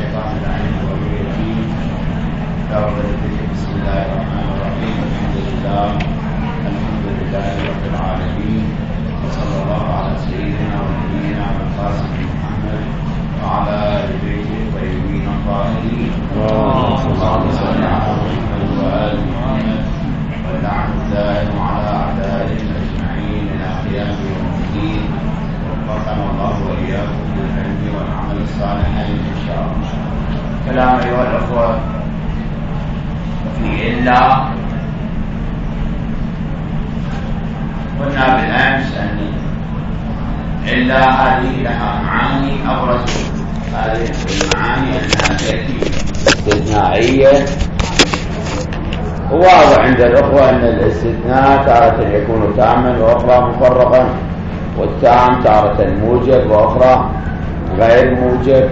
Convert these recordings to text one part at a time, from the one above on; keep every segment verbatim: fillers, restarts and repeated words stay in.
الشيطان اللعين الرجيم. بسم الله الرحمن الرحيم. الحمد لله الحمد لله رب العالمين، وصلى الله على سيدنا ونبينا القاسم محمد وعلى آل بيته الطيبين الطاهرين. اللهم صل على محمد وآل محمد ولعنة دائم على أعدائهم أجمعين إلى قيام يوم الدين. وفقنا الله وإياكم بالعلم والعمل الصالحين إن شاء الله. كلام أيها الأخوة في إلا. قلنا بالأمس أن إلا هذه لها معاني. أبرز هذه المعاني أنها تأتي استثنائية. وواضح عند الأخوة أن الاستثناء تارة يكون تاما وأخرى مفرقا، والتام تارة موجب وأخرى غير موجب.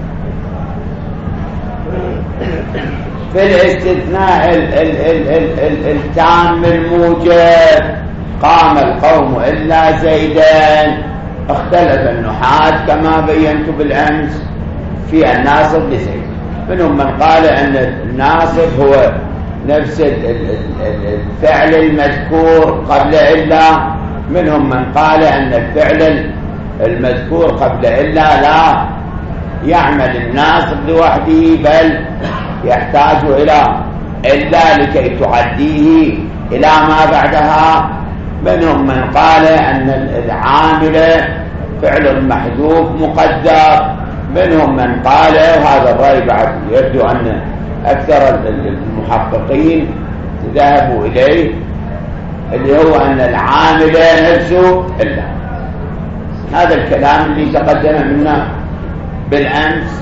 في الاستثناء ال ال ال ال ال التام الموجب قام القوم إلا زيدا. اختلف النحاة كما بينت بالأمس في الناصب لزيد. منهم من قال أن الناصب هو نفس الفعل المذكور قبل إلا، منهم من قال أن الفعل المذكور قبل إلا لا يعمل الناصب لوحده، بل يحتاج إلى إلا لكي تعديه إلى ما بعدها. منهم من قال أن العامل فعل محذوف مقدر. منهم من قال، وهذا الرأي بعد يبدو أن أكثر المحققين ذهبوا إليه، اللي هو أن العامل نفسه إلا. هذا الكلام اللي تقدم منا بالأمس.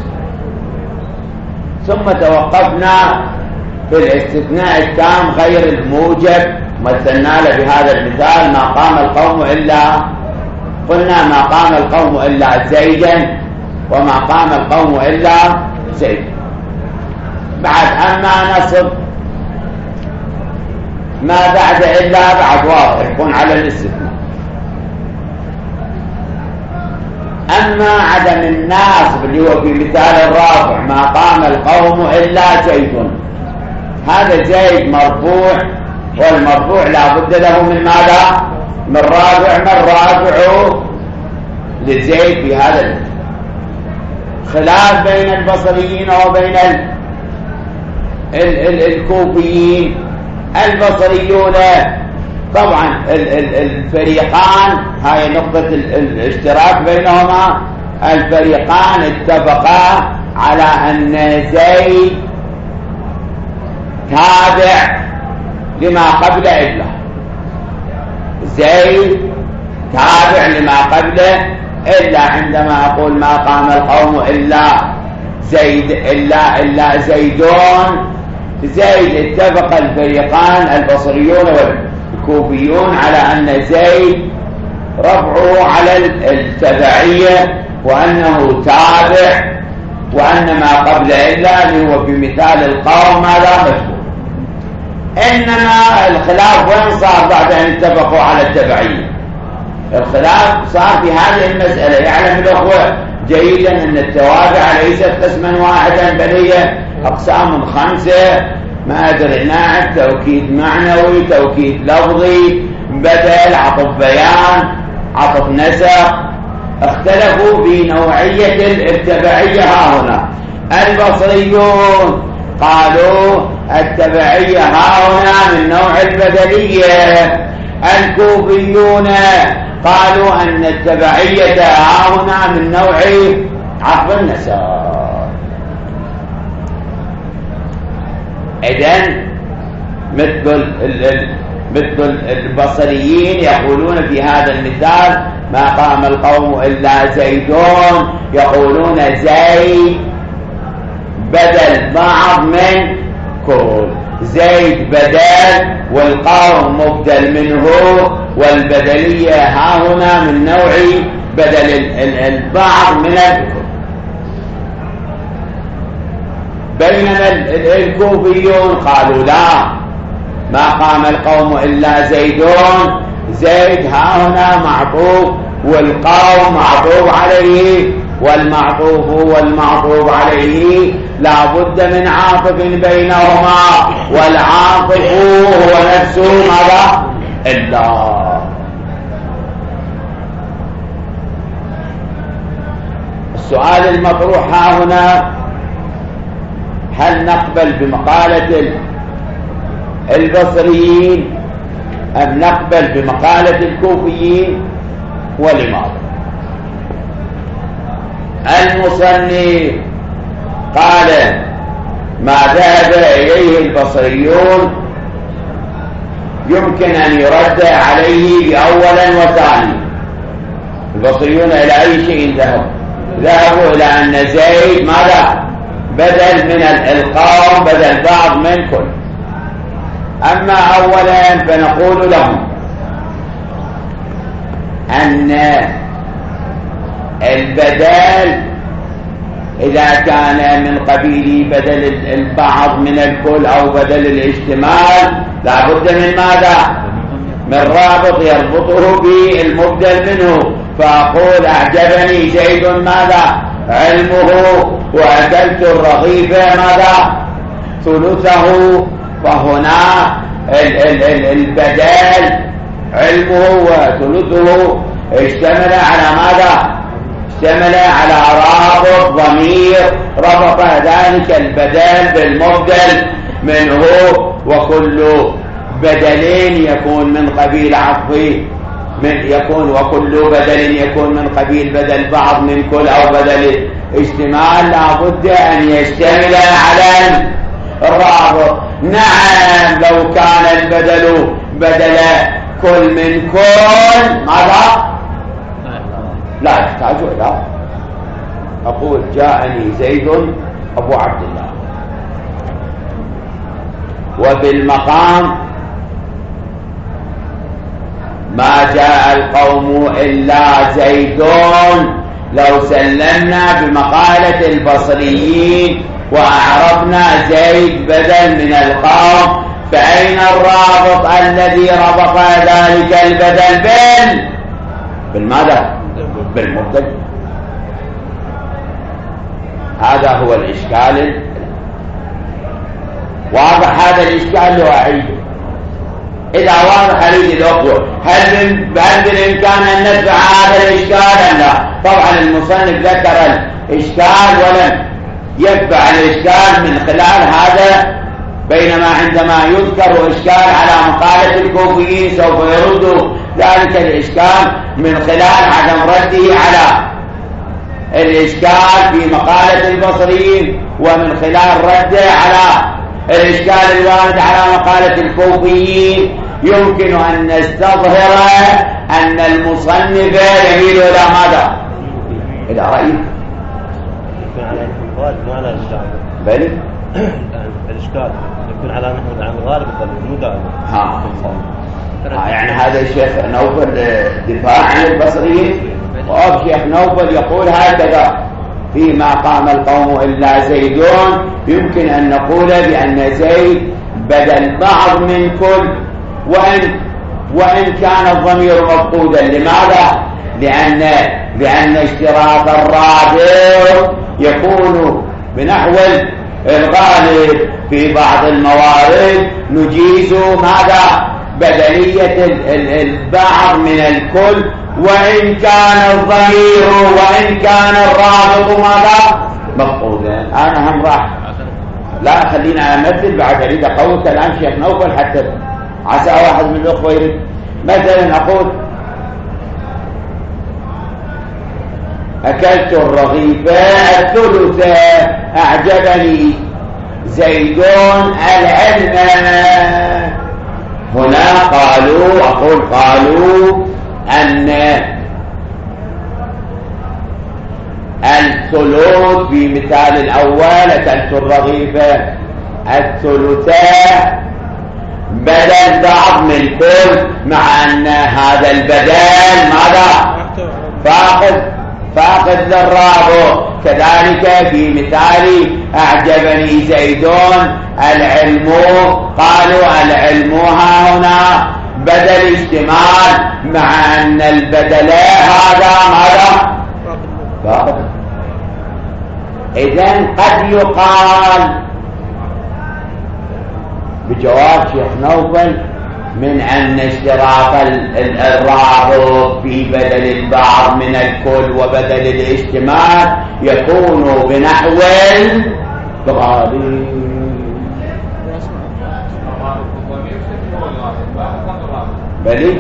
ثم توقفنا في الاستثناء التام غير الموجب، مثلنا له بهذا المثال: ما قام القوم إلا، قلنا ما قام القوم إلا زيدا، وما قام القوم إلا زيد. بعد أما نصب ما بعد إلا بعد واضح يكون على الاستثناء. أما عدم الناصب اللي هو في مثال الرافع: ما قام القوم إلا زيد، هذا زيد مرفوع، والمرفوع لا بد له من ماذا؟ من رافع. من رافع لزيد في هذا المثال. خلاف بين البصريين وبين ال ال ال الكوفيين. البصريون طبعا ال ال الفريقان، هاي نقطة الاشتراك بينهما، الفريقان اتفقا على أن زيد تابع لما قبل إلا. زيد تابع لما قبله إلا. عندما أقول ما قام القوم إلا زيد إلا إلا زيدون، زيد اتفق الفريقان البصريون والكوفيون على أن زيد رفعه على التبعية، وأنه تابع، وأن ما قبل إلا اللي هو في مثال القوم هذا مشهور. إنما الخلاف وين صار بعد أن اتفقوا على التبعية؟ الخلاف صار في هذه المسألة. يعلم الأخوة جيدا أن التوابع ليست قسما واحدا، بل هي أقسام خمسة: ما أدري ناعم، توكيد معنوي، توكيد لفظي، بدل، عطف بيان، عطف نسق. اختلفوا في نوعية التبعية. ها هنا البصريون قالوا التبعية ها هنا من نوع البدلية. الكوفيون قالوا أن التبعية ها هنا من نوع عطف النسق. إذن مثل مثل البصريين يقولون في هذا المثال: ما قام القوم إلا زيدون، يقولون زيد بدل بعض من كل. زيد بدل والقوم مبدل منه، والبدلية ها هنا من نوع بدل البعض من الكل. بينما الكوفيون قالوا لا، ما قام القوم إلا زيدون، زيد ها هنا معطوف والقوم معطوف عليه والمعطوف والمعطوف عليه لا بد من عاطف بينهما، والعاطف هو نفسه ماذا؟ الله. السؤال المطروح ها هنا: هل نقبل بمقالة البصريين أم نقبل بمقالة الكوفيين، ولماذا؟ المصنف قال: ما ذهب إليه البصريون يمكن أن يرد عليه بأولا وثاني. البصريون إلى أي شيء ذهبوا؟ ذهبوا إلى أن زيد ماذا؟ بدل من القوم، بدل بعض من كل. أما أولا فنقول لهم أن البدل إذا كان من قبيل بدل البعض من الكل أو بدل الاشتمال لا بد من ماذا؟ من رابط يربطه بالمبدل منه. فأقول: أعجبني زيد ماذا؟ علمه، وأكلت الرغيف ماذا؟ ثلثه. فهنا البدل علمه وثلثه اشتمل على ماذا؟ اشتمل على رابط ضمير ربط ذلك البدل بالمبدل منه، وكل بدل يكون من قبيل عطف من يكون وكل بدل يكون من قبيل بدل بعض من كل أو بدل اشتمال لا بد أن يشتمل على الرابط. نعم، لو كان البدل بدل كل من كل ماذا؟ لا يحتاج إلى. أقول: جاءني زيد أبو عبد الله، وبالمقام ما جاء القوم إلا زيدون. لو سلمنا بمقالة البصريين وأعرفنا زيد بدل من القوم، فأين الرابط الذي ربط ذلك البدل بال بالماذا؟ بالمبدل. هذا هو الإشكال. واضح هذا الإشكال؟ لو أعيده إذا واضح أريد الأخوة. هل هل بالإمكان أن ندفع هذا الإشكال أم لا؟ طبعا المصنف ذكر الإشكال ولم يدفع الإشكال من خلال هذا، بينما عندما يذكر إشكال على مقالة الكوفيين سوف يرد ذلك الإشكال من خلال عدم رده على الإشكال في مقالة البصريين، ومن خلال رده على الإشكال الوارد على مقالة الكوفيين. يمكن أن نستظهر أن المصنف يميل إلى ماذا؟ إلى رأيه. يكون على الغالب مو على الإشكال. بل الإشكال يكون على نحو عن الغالب مو دائما. ها. ها يعني هذا الشيخ نوفل دفاع عن البصريين، والشيخ نوفل يقول هكذا: فيما قام القوم إلا زيدون يمكن أن نقول بأن زيد بدل بعض من كل، وإن وإن كان الضمير مفقودا. لماذا؟ لأن لأن اشتراط الرابط يكون بنحو الغالب. في بعض الموارد نجيز ماذا؟ بدلية البعض من الكل، وإن كان الضمير وإن كان الرابط ماذا؟ مفقودا. أنا هم راح لا خلينا أمثل بعد أريد أقول كلام شيخ نوفل حتى عسى واحد من الأخوة يريد. مثلا أقول: أكلت الرغيف الثلث، أعجبني زيدون العلم. هنا قالوا أقول قالوا أن الثلث في مثال الأول أكلت الرغيف الثلثاء بدل بعض من كل، مع أن هذا البدل ماذا؟ فاقد فاقد للرابط. كذلك في مثال أعجبني زيدون العلم، قالوا العلم ها هنا بدل اشتمال، مع أن البدل هذا ماذا؟ فاقد إذن قد يقال بجواب شيخ نوفل من أن اشتراط الرابط في بدل البعض من الكل وبدل الاشتمال يكون بنحو الغالب. بلي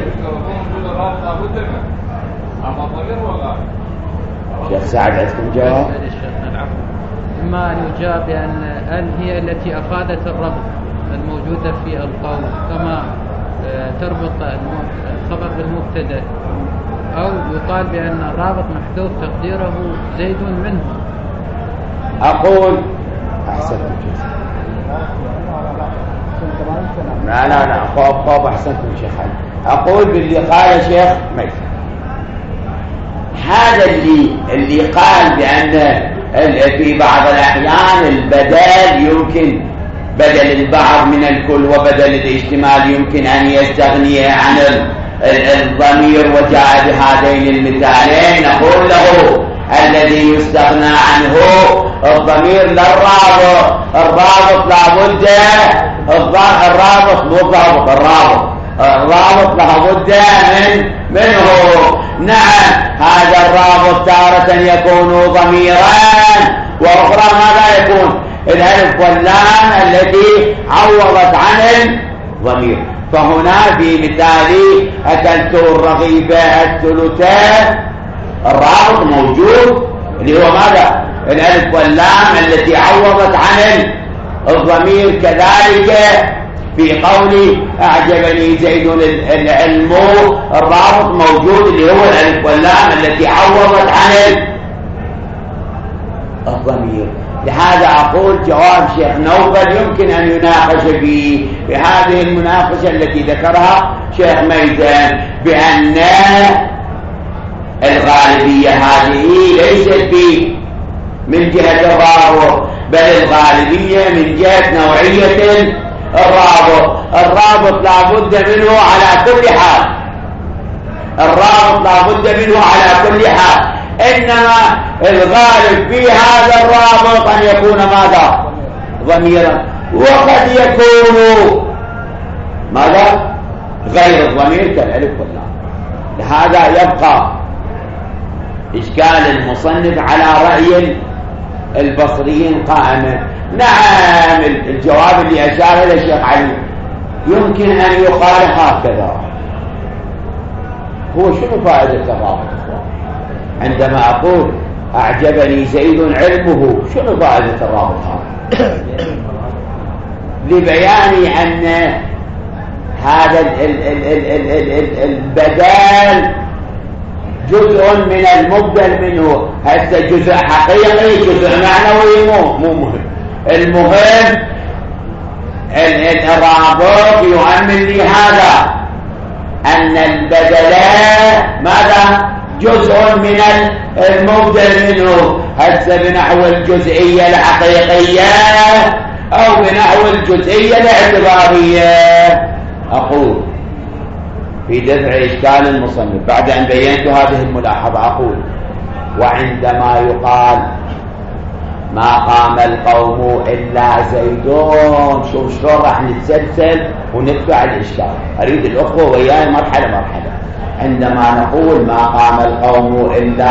شيخ سعد عندكم جواب؟ إما أن يجاب بأن أن هي التي أفادت الربط الموجودة في القول كما تربط الخبر بالمبتدأ، أو يقال بأن الرابط محذوف تقديره زيد منه. أقول أحسنت لا لا لا خوف خوف أحسنتم شيخ علي. أقول باللي قال شيخ ميت هذا اللي اللي قال بأن في بعض الأحيان البدل يمكن بدل البعض من الكل وبدل الاشتمال يمكن أن يستغني عن الضمير وجاء بهذين المثالين. نقول له الذي يستغنى عنه الضمير للرابط، الرابط لابد الرابط مو الضابط الرابط الرابط لابد من منه. نعم هذا الرابط تارة يكون ضميرا وأخرى ماذا يكون الألف واللام التي عوضت عن الضمير. فهنا في مثال أكلت الرغيف الثلثان الرابط موجود اللي هو ماذا الألف واللام التي عوضت عن الضمير. كذلك في قولي أعجبني زيد العلم الرابط موجود اللي هو الألف واللام التي عوضت عن الضمير. لهذا أقول جواب شيخ نوفل يمكن أن يناقش فيه بهذه المناقشة التي ذكرها شيخ ميدان بأن الغالبية هذه ليست من جهة الرابط بل الغالبية من جهة نوعية الرابط. الرابط لا بد منه على كل حال الرابط لا بد منه على كل حال إنما الغالب في هذا الرابط أن يكون ماذا ضميرا، وقد يكون ماذا غير الضمير كالألف واللام. لهذا يبقى إشكال المصنف على رأي البصريين قائما. نعم الجواب اللي أشار إلى الشيخ علي يمكن أن يقال هكذا. هو شنو فائدة الرابط عندما أقول أعجبني زيد علمه؟ شنو فائدة الرابط هذا؟ لبيان أن هذا البدال جزء من المبدل منه. هذا جزء حقيقي جزء معنوي مو مو مهم. المهم الرابط يؤمن لي هذا أن البدل ماذا جزء من المبدل منه، هذا بنحو الجزئية الحقيقية أو بنحو الجزئية الاعتبارية. أقول في دفع إشكال المصنف بعد أن بينت هذه الملاحظة أقول وعندما يقال ما قام القوم إلا زيدون، شوف شلون راح نتسلسل وندفع الإشكال. أريد الأخوة وياي مرحلة مرحلة. عندما نقول ما قام القوم إلا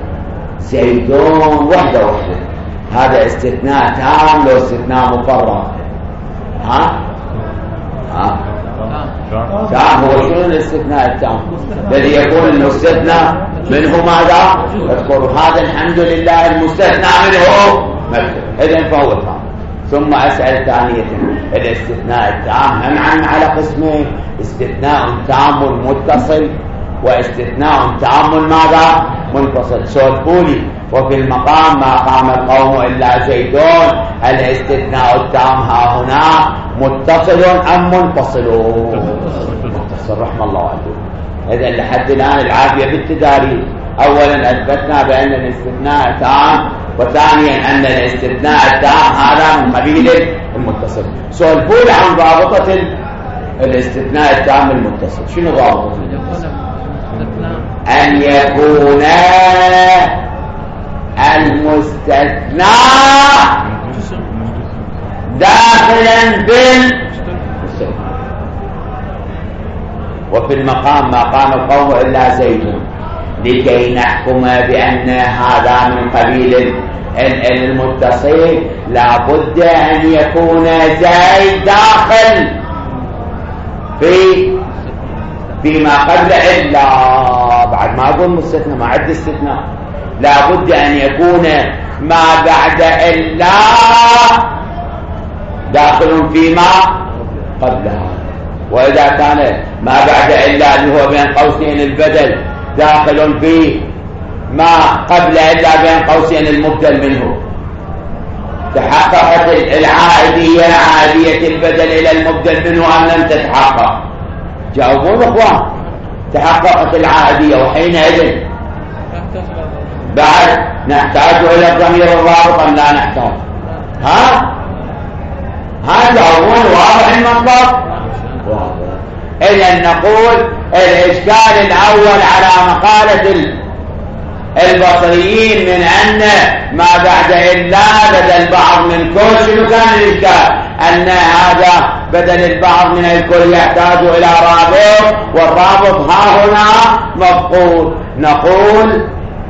زيدون وحدة وحدة، هذا استثناء تام لو استثناء مفرغ؟ ها ها تام. هو شنو الاستثناء التام الذي يكون المستثنى منه ماذا اذكروا؟ هذا الحمد لله المستثنى منه مكتوب، اذن فهو تام. ثم أسأل ثانية الاستثناء التام هم على قسمين: استثناء تام متصل واستثناء تام ماذا منفصل. سولفولي وفي المقام ما قام القوم إلا زيدون، الاستثناء التام ها هنا متصل أم منفصل؟ متصل رحم الله عليكم. إذن لحد الآن العافية بالتداريب. أولا أثبتنا بأن الاستثناء تام، وثانيا أن الاستثناء التام هذا من قبيل المتصل. سولفولي عن ضابطة الاستثناء التام المتصل. شنو ضابطه؟ أن يكون المستثنى داخلا بالمستثنى. وفي المقام ما قام القوم إلا زيد لكي نحكم بأن هذا من قبيل المتصل لابد أن يكون زيد داخل في فيما قبل إلا بعد ما أقول مستثنى ما عد استثناء لابد أن يكون ما بعد إلا داخل فيما قبلها. وإذا كان ما بعد إلا اللي هو بين قوسين البدل داخل في ما قبل إلا بين قوسين المبدل منه تحققت العائدية عائدية البدل إلى المبدل منه أم لم تتحقق؟ جاوبون أخوان. تحققت العائدية وحينئذ بعد نحتاج إلى الضمير الرابط أم لا نحتاج؟ ها؟ ها جاوبون واضح المنطق؟ إذن نقول الإشكال الأول على مقالة البصريين من أن ما بعد إلا بدل بعض من كل. شنو كان الإشكال؟ أن هذا بدل البعض من الكل يحتاج إلى رابط والرابط ها هنا مفقود. نقول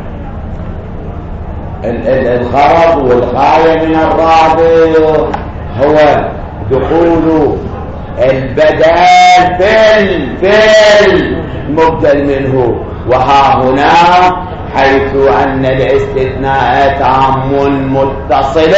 الغرض والغاية من الرابط هو دخول البدل في المبدل منه. وها هنا حيث أن الاستثناء تام متصل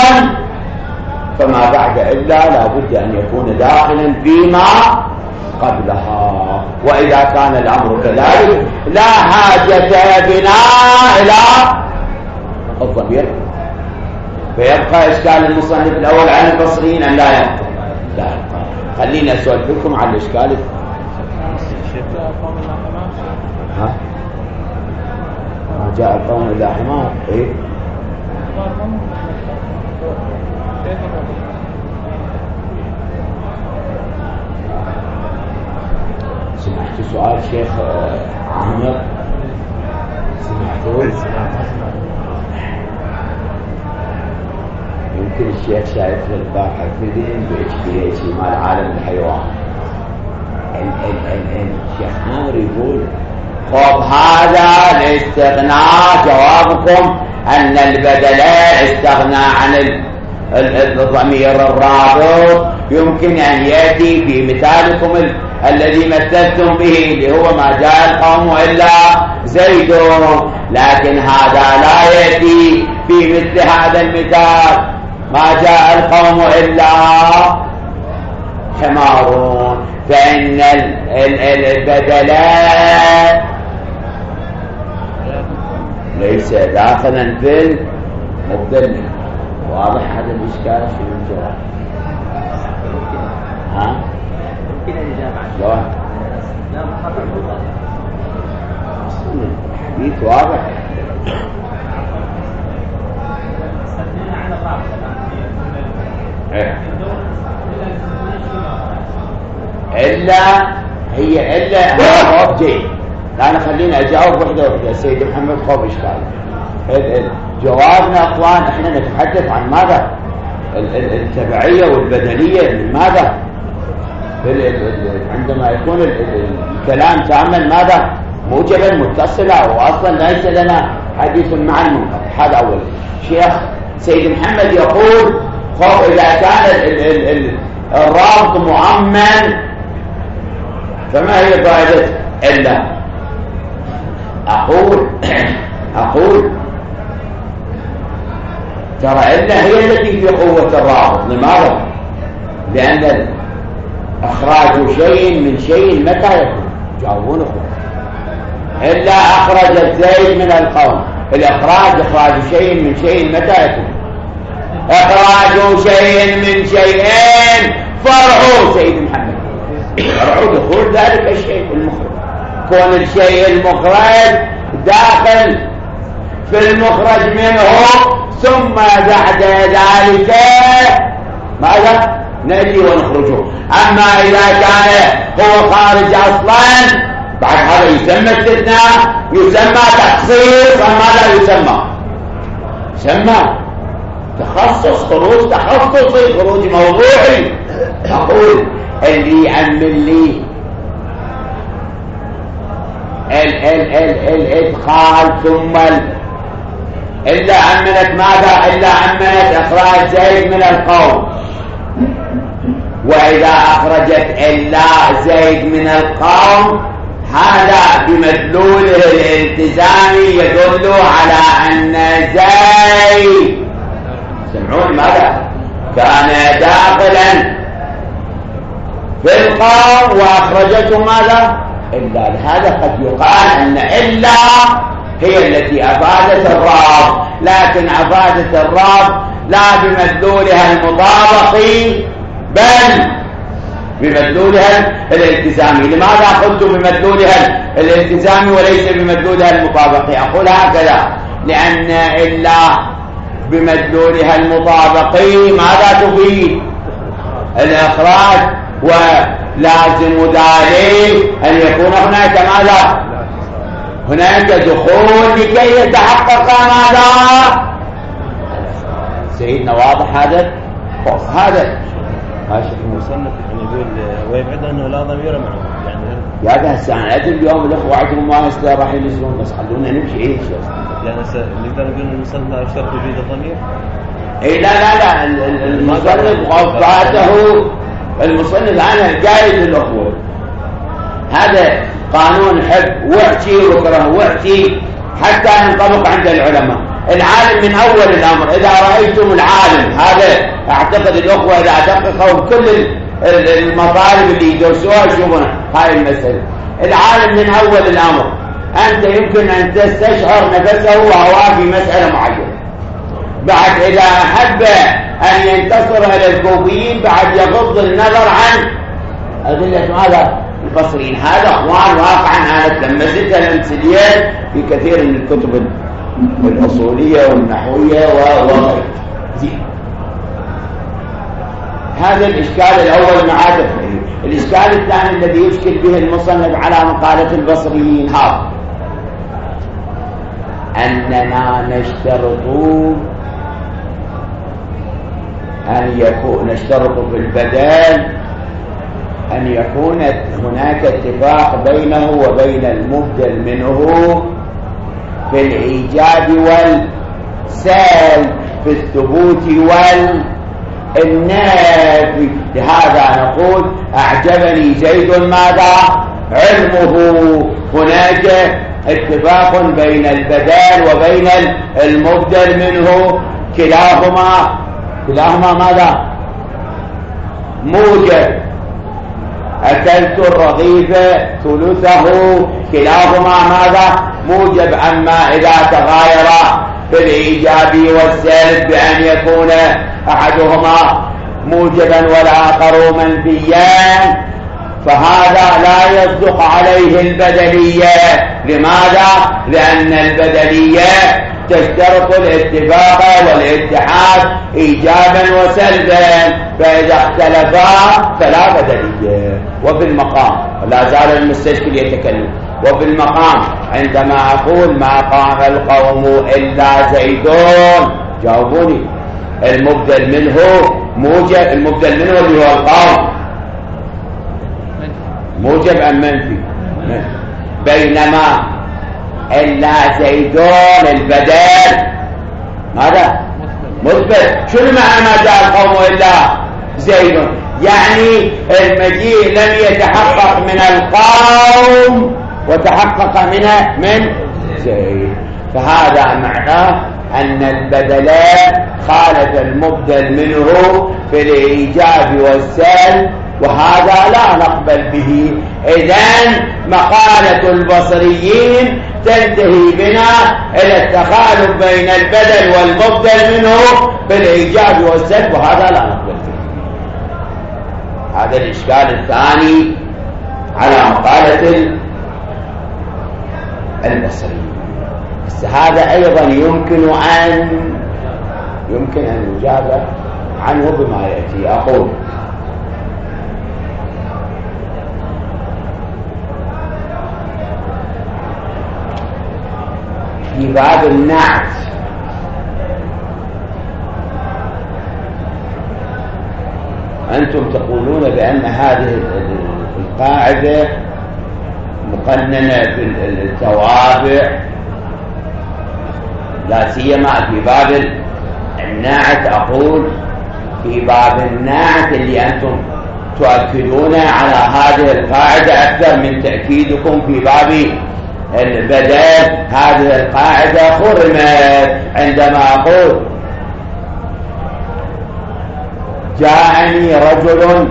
فما بعد إلا لابد أن يكون داخلا فيما قبلها. وإذا كان الأمر كذلك لا حاجة بنا إلى الضمير. فيبقى إشكال المصنف الأول عن البصريين أن لا يبقى لا يبقى. خلينا أسولفكم عن الإشكال. ها؟ ما جاء القوم إلا حمار. إيه؟ سمعت سؤال شيخ عامر؟ سمعتوه؟ يمكن الشيخ شايف البارحة الفيدين بإشكالية شيء مال عالم الحيوان. الشيخ عامر يقول خب هذا الاستغناء جوابكم أن البدل استغنى عن الضمير الرابط يمكن أن يأتي في مثالكم ال... الذي مثلتم به اللي هو ما جاء القوم إلا زيد. لكن هذا لا يأتي في مثل هذا المثال ما جاء القوم إلا حمار. فإن البدلات ليس داخلا في المبدل. واضح هذا الإشكال في الجواب؟ ها؟ يمكن الإجابة عن جواب لا محرر بالضبط. الحديث واضح. استثنينا عن الرابط إيه. إلا هي إلا هو جيد. لا أنا خلينا أجاوب وحدة وحدة. سيد محمد خوف إشكال. جوابنا أخوان إحنا نتحدث عن ماذا؟ التبعية والبدلية من ماذا؟ عندما يكون الكلام تعمل ماذا؟ موجبا متصلا وأصلا ليس لنا حديث مع المنقطع. هذا أول شيخ. سيد محمد يقول خوف إذا كان الرابط مؤمن فما هي قاعدة إلا؟ أقول أقول ترى إلا هي التي في قوة الرابط. لماذا؟ لأن إخراج شيء من شيء متى يكون؟ جاوبون أخوة. إلا أخرجت زيد من القوم. الإخراج إخراج شيء من شيء متى يكون؟ إخراج شيء من شيئين فرع. سيد محمد فرع دخول ذلك الشيء المخرج. كون الشيء المخرج داخل في المخرج منه ثم بعد ذلك ماذا؟ نأتي ونخرجه. أما إذا كان هو خارج أصلا بعد هذا يسمى استثناء يسمى تخصيص. أما لا يسمى سمى تخصص خروج تخصصي خروج موضوعي. أقول اللي يعمل لي ال ال ال الإدخال ثم ال إلا عملت ماذا؟ إلا عملت إخراج زيد من القوم، وإذا أخرجت إلا زيد من القوم هذا بمدلوله الالتزامي يدل على أن زيد سمعون ماذا؟ كان داخلا في القوم وأخرجته ماذا؟ إلا. هذا قد يقال أن إلا هي التي أفادت الراب، لكن أفادت الراب لا بمدلولها المطابقي بل بمدلولها الالتزامي. لماذا قلت بمدلولها الالتزامي وليس بمدلولها المطابقي؟ أقول هكذا لأن إلا بمدلولها المطابقي ماذا تفيد؟ الإخراج، ولازم ذلك أن يكون هناك ماذا؟ هناك دخول لكي يتحقق ماذا؟ سيدنا واضح هذا؟ هذا ماشي. المصنف يعني يقول ويبعد أنه لا ضمير معه يعني يا ده الساعة اليوم الأخوة عندهم ما يستطيع راح يلزمون، بس خلونا نمشي إيش يعني نقدر نقول المصنف لا يشترط وجود الضمير. إيه لا لا لا المصنف وفاته المصنف أنا جايز للأخوة هذا قانون حب واعتي وكره واعتي حتى ينطبق عند العلماء. العالم من أول الأمر، إذا رأيتم العالم هذا أعتقد الأخوة إذا دققوا كل المطالب اللي يدرسوها يشوفون هاي المسألة. العالم من أول الأمر أنت يمكن أن تستشعر نفسه وهو في مسألة معينة، بعد إذا أحب أن ينتصر إلى الكوفيين بعد يغض النظر عن أدلة ماذا؟ البصريين. هذا أخوان واقعا أنا تلمست الأمثليات في كثير من الكتب الأصولية والنحوية وغيرها. هذا الإشكال الأول مع تفريق. الإشكال الثاني الذي يشكل به المصنف على مقالة البصريين هذا أننا نشترط أن يكون نشترط في البدل أن يكون هناك اتفاق بينه وبين المبدل منه في الإيجاب والسلب، في الثبوت والنفي. لهذا نقول أعجبني زيد ماذا؟ علمه. هناك اتفاق بين البدل وبين المبدل منه، كلاهما كلاهما ماذا؟ موجب. أكلت الرغيف ثلثه، كلاهما ماذا؟ موجب. أما إذا تغاير في الإيجاب والسلب بأن يكون أحدهما موجبا والآخر منفيا فهذا لا يصدق عليه البدلية. لماذا؟ لأن البدلية تشترط الاتفاق والاتحاد إيجابا وسلبا، فإذا اختلفا فلا بدلية. وفي المقام لا زال المستشكل يتكلم. وفي المقام عندما أقول ما قام القوم إلا زيدون، جاوبوني المبدل منه موجب، المبدل منه اللي هو القوم موجب أم منفي؟ بينما إلا زيدون البدل ماذا؟ مثبت. شنو معنى ما جاء القوم إلا زيدون؟ يعني المجيء لم يتحقق من القوم وتحقق منه من زيد، فهذا معناه أن البدل خالف المبدل منه في الإيجاب والسلب، وهذا لا نقبل به. إذن مقالة البصريين تنتهي بنا إلى التخالف بين البدل والمبدل منه في الإيجاب والسلب، وهذا لا نقبل به. هذا الإشكال الثاني على مقالة البصريين. بس هذا أيضا يمكن أن يمكن أن يجاب عنه بما يأتي. أقول في باب النعت أنتم تقولون بأن هذه القاعدة مقننة بالتوابع، لا سيما في باب الناعت. أقول في باب الناعت اللي أنتم تؤكدون على هذه القاعدة أكثر من تأكيدكم في باب البدل، هذه القاعدة خرمت عندما أقول جاءني رجل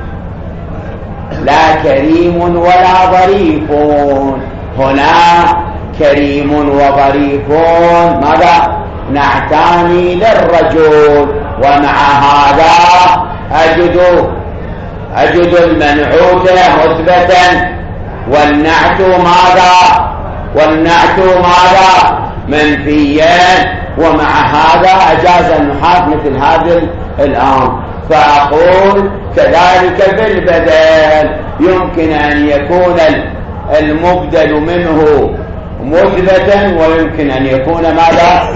لا كريم ولا ظريف. هنا كريم وظريف ماذا؟ نعتاني للرجل، ومع هذا أجد أجد المنعوت مثبتا والنعت ماذا؟ والنعت ماذا؟ منفيا، ومع هذا أجاز النحاة مثل هذا الآن. فأقول كذلك بالبدل يمكن أن يكون المبدل منه مثبتا، ويمكن أن يكون ماذا؟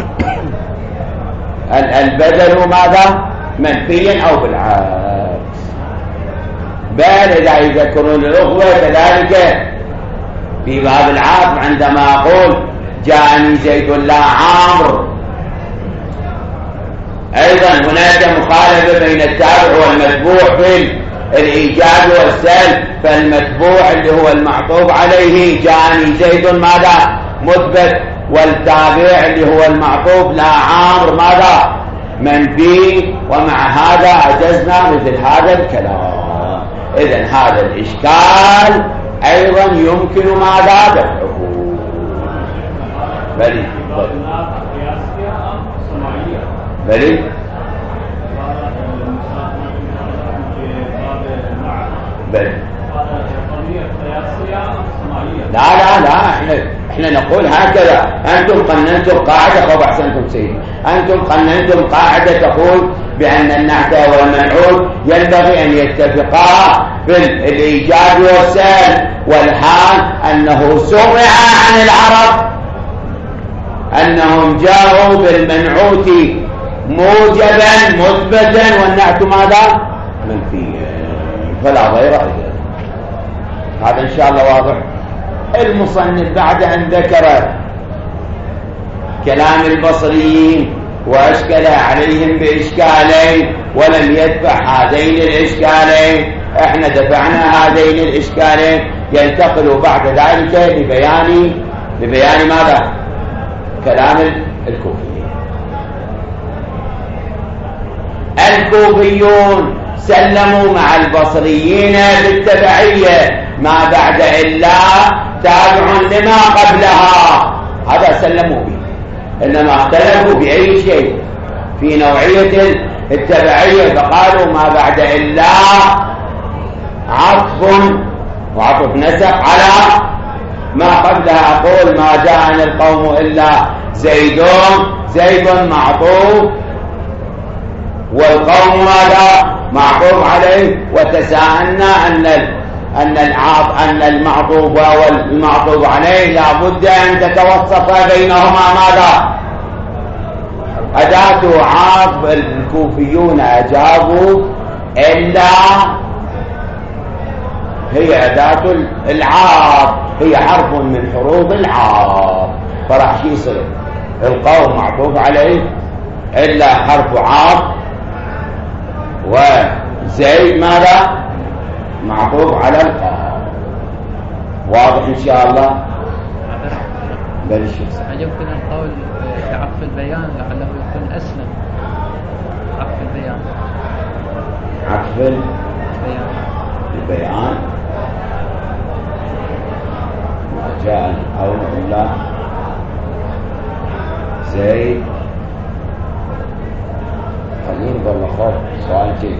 البدل ماذا؟ منفيا أو بالعكس. بل إذا يذكرون الأخوة كذلك في باب العاطف عندما أقول جاءني زيد لا عمرو، أيضا هناك مخالفة بين التابع والمتبوع في الإيجاب والسلب. فالمتبوع اللي هو المعطوف عليه جاءني زيد ماذا؟ مثبت، والتابع اللي هو المعطوف لا عمرو ماذا؟ منفي، ومع هذا أجزنا مثل هذا الكلام. إذن هذا الإشكال أيضا يمكن ماذا؟ دفعه. بلي بلي بلي لا لا لا احنا احنا نقول هكذا. انتم قننتم قاعده، خب احسنتم سيدي، انتم قننتم قاعده تقول بان النعت والمنعوت ينبغي ان يتفقا في الايجاب والسلب، والحال انه سمع عن العرب انهم جاءوا بالمنعوت موجبا مثبتا والنعت ماذا؟ منفيا، فلا غير ذلك. هذا ان شاء الله واضح. المصنف بعد ان ذكر كلام البصريين واشكل عليهم باشكالين ولم يدفع هذين الاشكالين، احنا دفعنا هذين الاشكالين، ينتقل بعد ذلك لبيان لبيان ماذا؟ كلام الكوفيين. الكوفيون سلموا مع البصريين بالتبعية، ما بعد إلا تابع لما قبلها، هذا سلموا به. إنما اختلفوا بأي شيء في نوعية التبعية، فقالوا ما بعد إلا عطف وعطف نسق على ما قبلها. أقول ما جاءني القوم إلا زيد، زيد معطوف والقوم ماذا؟ معطوف عليه. وتساءلنا أن أن العاط أن المعطوف والمعطوف عليه لا بد أن تتوسط بينهما ماذا؟ أداة عاطف. الكوفيون أجابوا إلا هي أداة العاطف، هي حرف من حروف العاطف، فراح يصير القوم معطوف عليه إلا حرف عاطف، وزيد ماذا؟ معطوف على القاف. واضح ان شاء الله؟ بل شيء يمكن القول بعطف البيان لعله يكون اسلم. عطف البيان عطف البيان البيان ما جاء القول الا زيد. خلينا بالله خوف سؤال جيد.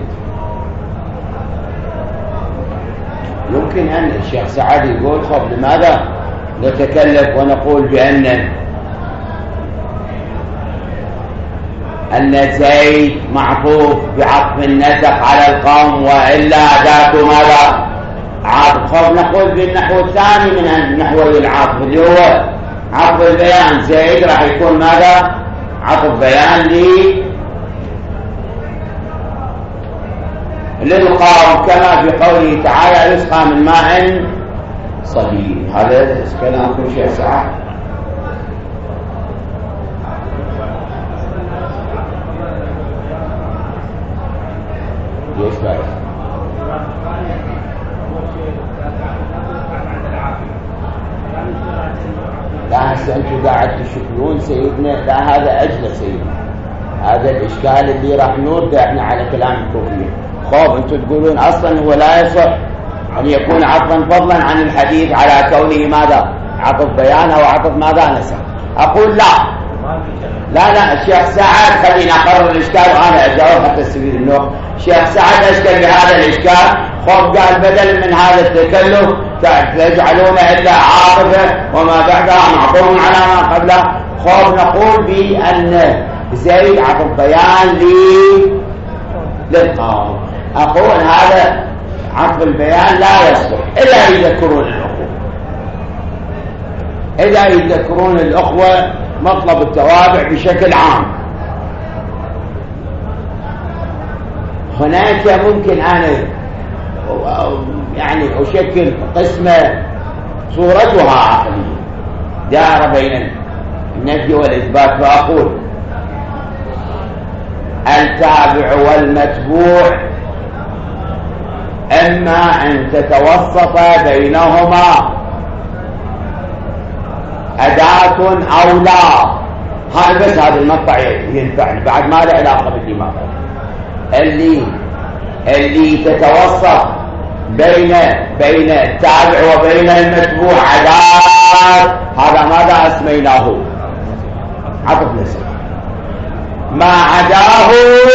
يمكن أن الشيخ سعد يقول خب لماذا نتكلف ونقول بأن أن زيد معطوف بعطف النسق على القوم وإلا ذات ماذا؟ عطف. خب نقول بالنحو الثاني من النحو العطف اللي هو عطف البيان، زيد راح يكون ماذا؟ عطف بيان لي للقوم كما في قوله تعالى يسقى من ماء صديد. هذا كلامكم شيء صح؟ ليش بعد؟ لا هسه انتم قاعد تشكلون سيدنا، لا هذا اجل سيدنا، هذا الاشكال اللي راح نرد احنا على كلام الكوفيين. خوف انتم تقولون اصلا هو لا يصح ان يكون عطفا فضلا عن الحديث على كونه ماذا؟ عطف بيان او عطف ماذا؟ نسخ. اقول لا لا لا الشيخ سعد خلينا اقرر الاشكال وانا اجاوب حتى سبيل النور. الشيخ سعد اشكل بهذا الاشكال، خوف قال بدل من هذا التكلف تجعلون الا عاطفه وما بعدها معطوف على ما قبله. خوف نقول بان زيد عطف بيان لي للقوم. اقول هذا عطف البيان لا يصلح الا يذكرون الاخوه، اذا يذكرون الاخوه مطلب التوابع بشكل عام. هناك ممكن أنا يعني أشكل قسمة صورتها عقلية دائرة بين النفي والإثبات، فأقول التابع والمتبوع إما أن تتوسط بينهما أداة أو لا. هذا بس هذا المقطع ينفعني، بعد ما له علاقة بالدماغ. اللي اللي تتوسط بين بين التابع وبين المتبوع أداة، هذا ماذا أسميناه؟ عطف نسخ. ما عداه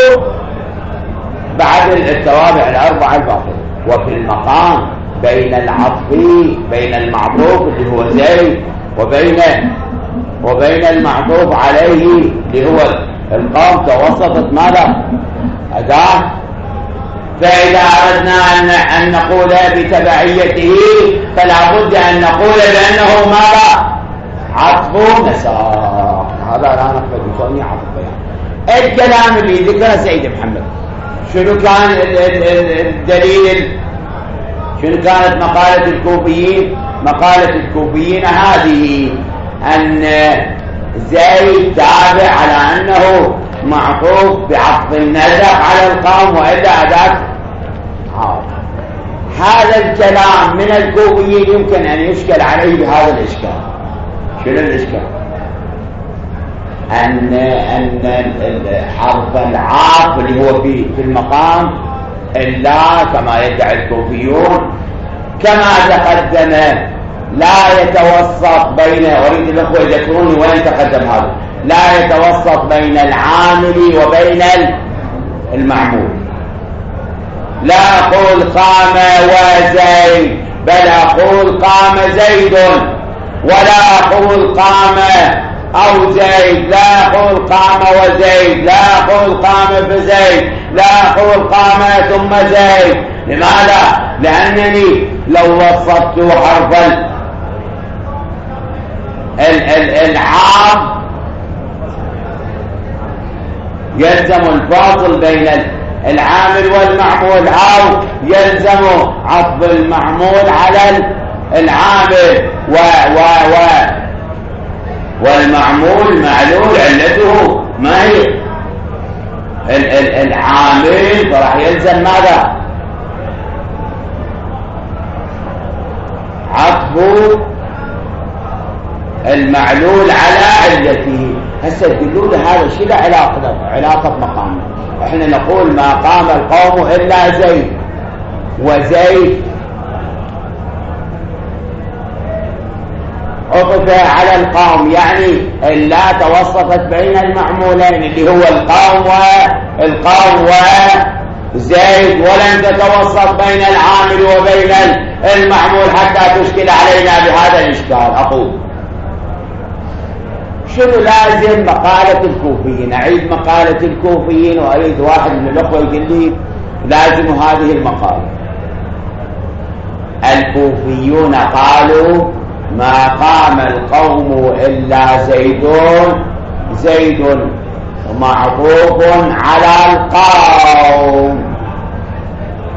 بعد التوابع الأربعة الباقية. وفي المقام بين العطف بين المعطوف اللي هو زيد وبين وبين المعطوف عليه اللي هو القوم توسطت ماذا؟ أداة. فإذا أردنا أن, أن نقول بتبعيته فلا بد أن نقول بأنه ماذا؟ عطف نساق. هذا لا نقبل بصنيع عطف بيان. الكلام اللي ذكره سيد محمد شنو كان الدليل؟ شنو كانت مقالة الكوفيين؟ مقالة الكوفيين هذه أن زيد تابع على أنه معطوف بعطف النسق على القوم وإلا أداة عاطف. هذا الكلام من الكوفيين يمكن أن يشكل عليه بهذا الإشكال. شنو الإشكال؟ أن أن حرف العاطف اللي هو في في المقام إلا كما يدعي الكوفيون كما تقدم لا يتوسط بين، أريد الأخوة يذكروني وين تقدم هذا، لا يتوسط بين العامل وبين المعمول. لا أقول قام وزيد بل أقول قام زيد، ولا أقول قام أو زيد، لا أقول قام وزيد، لا أقول قام بزيد، لا أقول قام ثم زيد. لماذا؟ لأنني لو وسطت حرف العام يلزم الفاصل بين العامل والمعمول، أو يلزم عطف المعمول على العامل و و و والمعمول معلول علته ما هي ال ال العامل، فراح يلزم ماذا؟ عطف المعلول على علته. هسه تقولوا له هذا شيء له علاقه علاقه مقام. احنا نقول ما قام القوم الا زيد، وزيد عطف على القوم، يعني لا توسطت بين المعمولين اللي هو القوم والقوم وزيد، ولن تتوسط بين العامل وبين المعمول حتى تشكل علينا بهذا الاشكال. اقول شنو لازم مقالة الكوفيين؟ أعيد مقالة الكوفيين وأريد واحد من الأخوة يقول لي لازم هذه المقالة. الكوفيون قالوا ما قام القوم إلا زيد، زيد معطوف على القوم.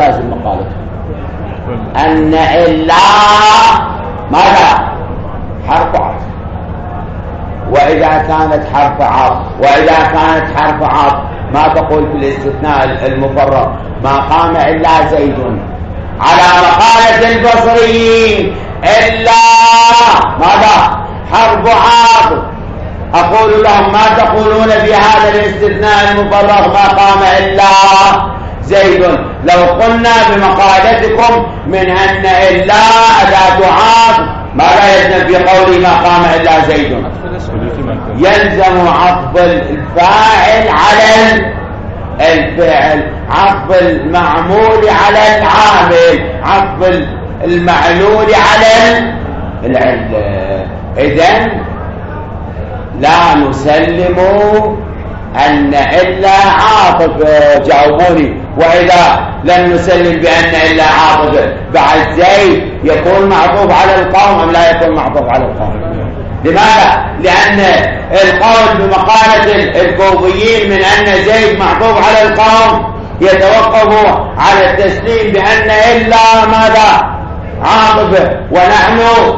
لازم مقالته أن إلا ماذا حرف عطف، وإذا كانت حرف عطف وإذا كانت حرف عطف ما تقول في الاستثناء المفرغ ما قام إلا زيد على مقالة البصريين إلا ماذا حرف عطف. أقول لهم ما تقولون في هذا الاستثناء المفرغ ما قام إلا زيد؟ لو قلنا بمقالتكم من أن إلا أداة عطف ماذا يلزم في قولي ما قام إلا زيد؟ يلزم عطف الفاعل على الفعل، عطف المعمول على العامل، عطف المعلول على العلة. إذن لا نسلم أن إلا عاطف. جاوبوني. وإذا لم نسلم بأن إلا عاطف بعد زيد يكون معطوف على القوم أم لا يكون معطوف على القوم؟ لماذا؟ لأن القول بمقالة الكوفيين من أن زيد معطوف على القوم يتوقف على التسليم بأن إلا ماذا عاطف، ونحن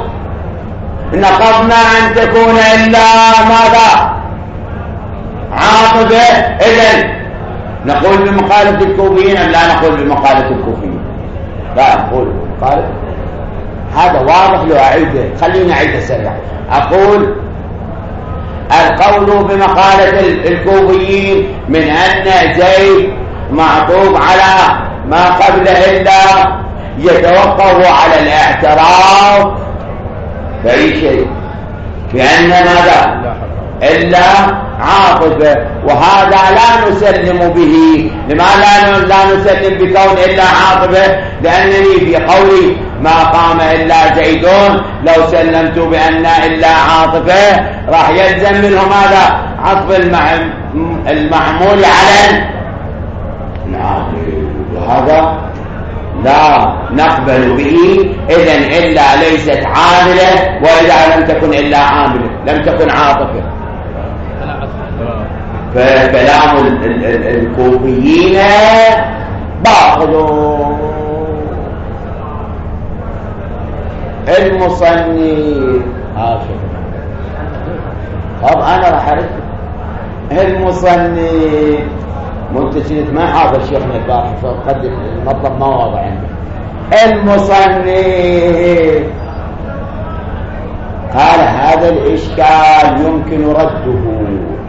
نقضنا أن تكون إلا ماذا عاطفة. إذن نقول بمقالة الكوفيين أم لا نقول بمقالة الكوفيين؟ لا نقول بمقالة. هذا واضح. لو أعيده خليني أعيده سريعا. أقول القول بمقالة الكوفيين من أن زيد معطوف على ما قبل إلا يتوقف على الاعتراف بأي شيء بأن ماذا إلا عاطفة، وهذا لا نسلم به. لماذا لا نسلم بكون إلا عاطفة؟ لأنني في قولي ما قام إلا زيدون لو سلمت بأن إلا عاطفة راح يلزم منه ماذا عطف المعمول على العامل، وهذا لا نقبل به. إذن إلا ليست عاملة، وإذا لم تكن إلا عاملة لم تكن عاطفة. فكلام الكوفيين باطل. المصنف طب أنا راح أعرف المصنف منتجت ما حاضر شيخنا الباحث فقد المطلب ما واضح عنده. المصنف قال هذا الإشكال يمكن رده.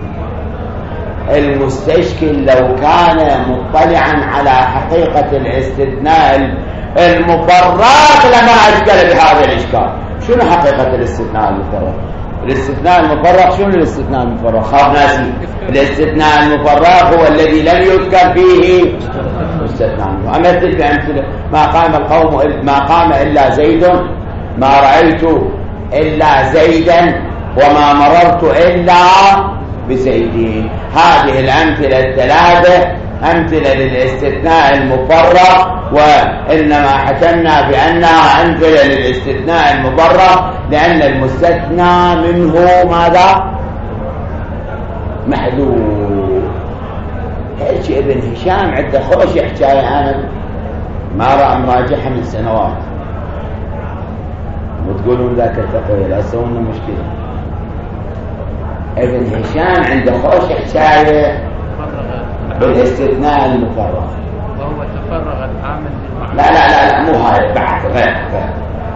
المستشكل لو كان مطلعا على حقيقة الاستثناء المفرغ لما أشكل بهذا الإشكال. شنو حقيقة الاستثناء المفرغ؟ الاستثناء المفرغ شنو الاستثناء المفرغ؟ خاف ناسي. الاستثناء المفرغ هو الذي لم يذكر فيه استثناء. أمثل بأمثلة ما قام القوم ما قام إلا زيد، ما رأيت إلا زيدا، وما مررت إلا بزيدين. هذه الأمثلة الثلاثة أمثلة للاستثناء المفرغ، وإنما حكمنا بأنها أمثلة للاستثناء المفرغ لأن المستثنى منه ماذا محذوف. ايش ابن هشام عنده خوش حكاية أنا ما رأى مراجعها من سنوات، وتقولون ذاك الفقيه لا سوونا مشكلة. ابن هشام عنده خوش حكاية بالاستثناء المفرغ، وهو تفرغ العامل للمعمول. لا لا لا, لا مو هاي بعد غير غير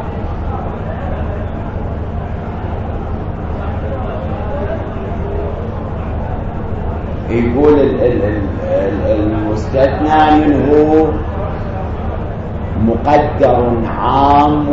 يقول ال ال ال المستثنى منه مقدر عام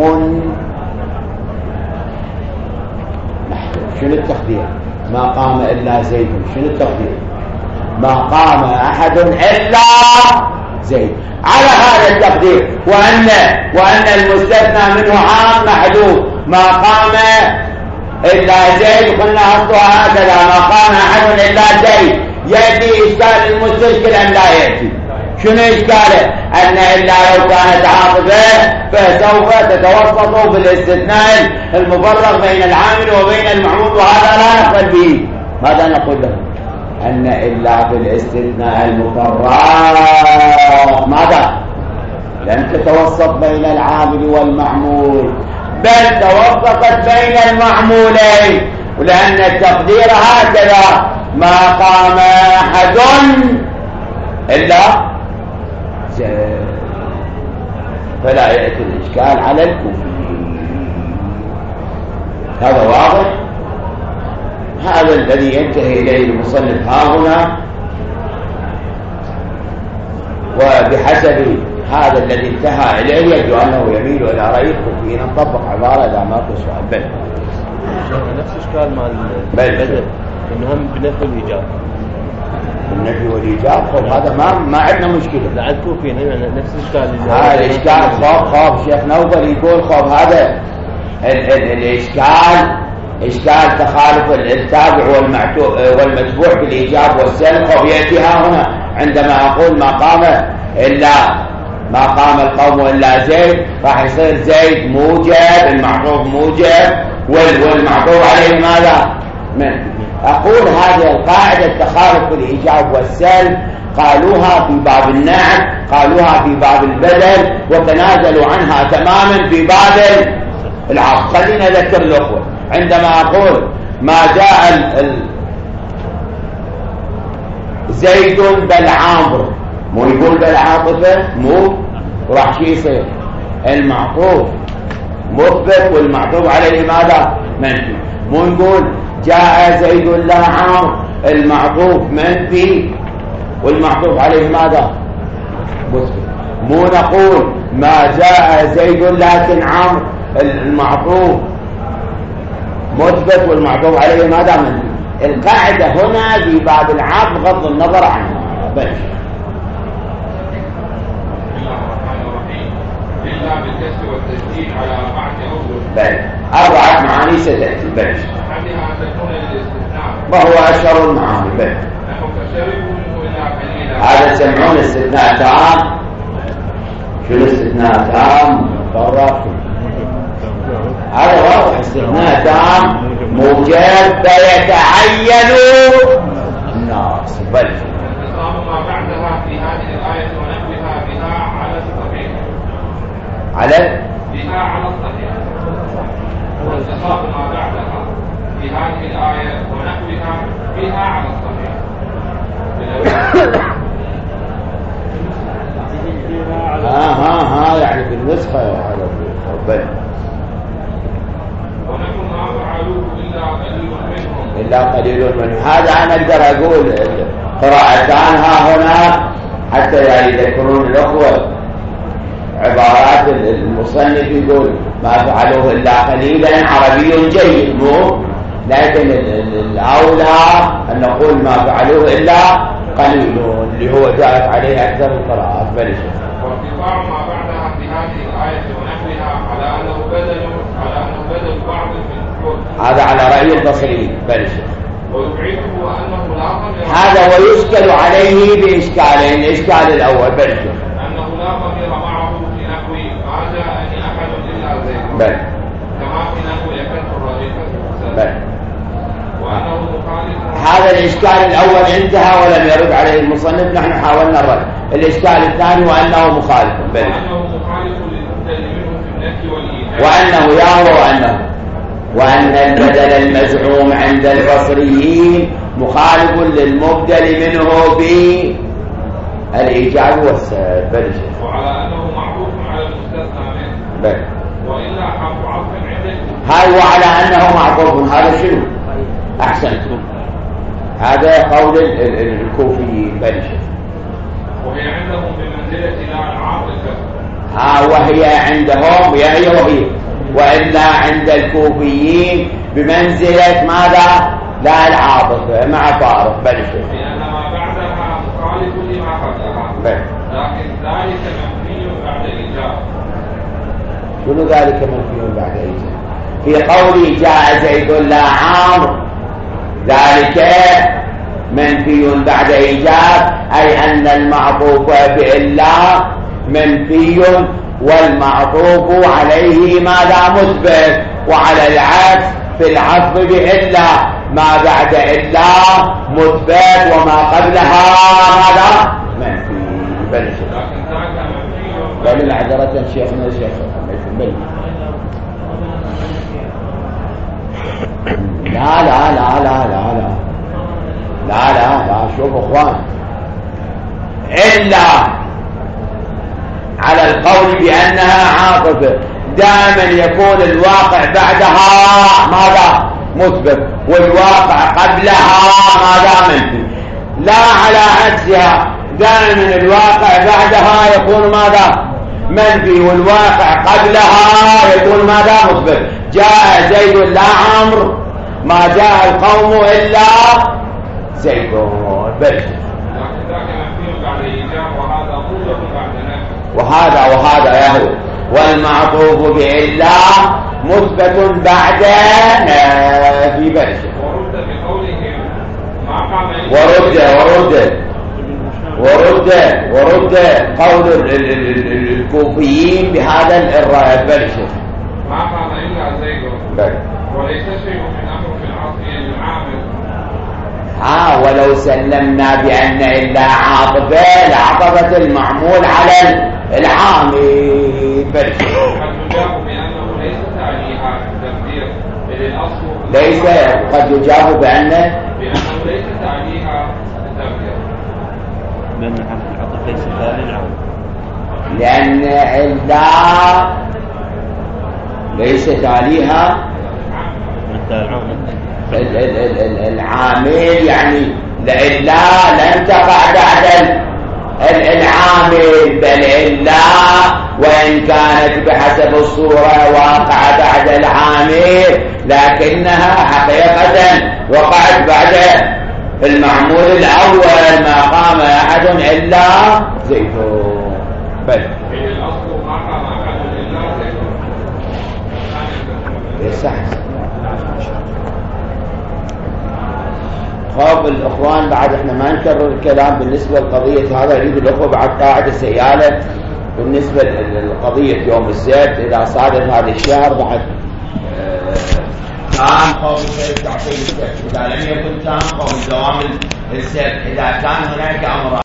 محذوف. شنو التقدير؟ ما قام إلا زيد. شنو التقدير؟ ما قام أحد إلا زيد. على هذا التقدير وأن وأن المستثنى منه عام محذوف ما قام إلا زيد قلنا أصلها هكذا ما قام أحد إلا زيد. يأتي إشكال المستشكل أم لا يأتي؟ شنو إشكاله؟ أن إلا لو كانت عاطفة فسوف تتوسط بالاستثناء المفرغ بين العامل وبين المعمول، وهذا لا نقبل به. ماذا نقول له؟ أن إلا بالاستثناء المفرغ ماذا لم تتوسط بين العامل والمعمول، بل توسطت بين المعمولين، ولأن التقدير هكذا: ما قام أحد إلا زيد، فلا يأتي الإشكال على الكوفي. هذا واضح. هذا الذي ينتهي إليه المصنف ها هنا، وبحسب هذا الذي انتهى إليه يبدو أنه يميل إلى رأي الكوفيين. نطبق عبارة إذا ما في سؤال. بل نفس إشكال مع البدل إنه هم بنفي الإيجاب، النفي والإيجاب. هذا ما ما عندنا مشكلة. لا الكوفيين يعني نفس الإشكال. هذا الإشكال خوف خوف شيخ نوفل يقول خوف هذا ال ال الإشكال إشكال تخالف التابع والمتبوع بالإيجاب والسلب. خوف يأتي ها هنا عندما أقول ما قام إلا ما قام القوم إلا زيد، راح يصير زيد موجب، المعطوف موجب، والمعطوف عليه ماذا؟ من أقول هذه القاعدة التخالف بالإيجاب والسلب قالوها في باب النعت، قالوها في باب البدل، وتنازلوا عنها تماما في باب العصر. خلينا نذكر الأخوة عندما أقول ما جاء ال ال زيد بل عمرو، مو يقول بالعاطفة، مو راح شي يصير المعطوف مثبت والمعطوف عليه ماذا؟ منفي. مو نقول جاء زيد لا عمرو، المعطوف منفي والمعطوف عليه ماذا؟ مثبت. مو نقول ما جاء زيد لكن عمرو، المعطوف مثبت والمعطوف عليه ماذا؟ منفي. القاعدة هنا في باب العقد بغض النظر عنها. بس إلا بالكسر والتسديد على أربعة أوجه. بل أربعة معاني ستأتي. بل أحدها أن تكون للاستثناء، ما هو أشهر المعاني. بل نحو فشربوا إلا قليلا. هذا تسمعون استثناء تام. شو الاستثناء تام؟ فرق. هذا واضح. استثناء تام موجب فيتعين الناس. بل انتصاب ما بعدها في هذه الآية ونحوها بها على الصحيح. على بها على الصحيح. انتصاب ما بعدها في هذه الآية ونحوها بها على الصحيح. ها ها ها يعني بالنسخة على بل ونحو ما فعلوه إلا قليل منهم. إلا قليل منهم. هذا أنا أقدر أقول قراءتان ها هنا حتى يعني يذكرون الأخوة عبارات المصنف. يقول ما فعلوه إلا قليلا عربي جيد، مو لكن الأولى أن نقول ما فعلوه إلا قليل اللي هو جاءت عليه أكثر القراءات. بل وارتفاع ما بعدها في هذه الآية ونحوها على أنه بدل على أنه بدل بعض من كل. هذا على رأي البصري. بل ويبعده أنه لا ضمير. هذا ويشكل عليه بإشكالين. الإشكال الأول بل أنه لا ضمير معه في نحو ما جاءني أحد إلا زيد. بل كما في نحو يكثر الرجل. بل وأنه مخالف. هذا الإشكال الأول انتهى ولم يرد عليه المصنف. نحن حاولنا الرد. الإشكال الثاني وأنه مخالف. بل وأنه مخالف للمبدل منه في النفي والإيجاب. وأنه يا وأنه وأن البدل المزعوم عند البصريين مخالف للمبدل منه بالإيجاب والسلب. بل وعلى أنه معروف على المستثنى منه. بل وإلا حرف عطف عندكم. هاي وعلى أنه معطوف. هذا شنو؟ أحسنتم. هذا قول الكوفيين. بل وهي عندهم بمنزلة لا العاطفة. ها وهي عندهم وهي وهي وإلا عند الكوفيين بمنزلة ماذا؟ لا العاطفة مع فارق. بل لأن ما بعدها مخالف لما قبلها. بل لكن ذلك مبني بعد الإيجاب. شنو ذلك منفي بعد إيجاب؟ في قولي جاء زيد لا عمرو ذلك منفي بعد إيجاب، أي أن المعطوف بإلا منفي والمعطوف عليه ماذا؟ مثبت. وعلى العكس في العطف بإلا ما بعد إلا مثبت وما قبلها ماذا؟ منفي. بل لكن ذاك منفي بل معذرة شيخنا الشيخ بل لا لا لا لا لا لا لا لا لا شوف اخوان، إلا على القول بأنها عاطفة دائما يكون الواقع بعدها ماذا مثبت والواقع قبلها ماذا منفي، لا على عكسها دائما الواقع بعدها يكون ماذا منفي والواقع قبلها يكون ماذا مثبت. جاء زيد لا عمرو، ما جاء القوم إلا زيد بل وهذا وهذا يهو والمعطوف بإلا مثبت بعد نافي بل ورد ورد ورد ورد قول الكوفيين بهذا البلش ما قام إلا زيد وليس شيء من أمر في العصر العامل. ها ولو سلمنا بأن إلا عاطفة لعطفة المعمول على العامل بلش قد يجاب بأنه ليس تعليها تقدير للأصل ليس قد يجاب بأنه بأنه ليس تعليها تقدير لأن العطف ليس تالي العام، لأن إلا ليس تاليها العامل، يعني إلا لن تقع بعد العامل بل إلا وإن كانت بحسب الصورة واقعة بعد العامل لكنها حقيقة وقعت بعد المعمول الأول ما قام أحد إلا زيد بل الأصل ما قام أحد إلا زيد يستحسن. خاف الإخوان بعد احنا ما نكرر الكلام بالنسبة لقضية هذا، يريد الأخوة بعد قاعدة سيالة بالنسبة لقضية يوم السبت إذا صادف هذا الشهر بعد تام قوم السبت تعطيل السبت، إذا لم يكن تام قوم دوام السبت، إذا كان هناك أمر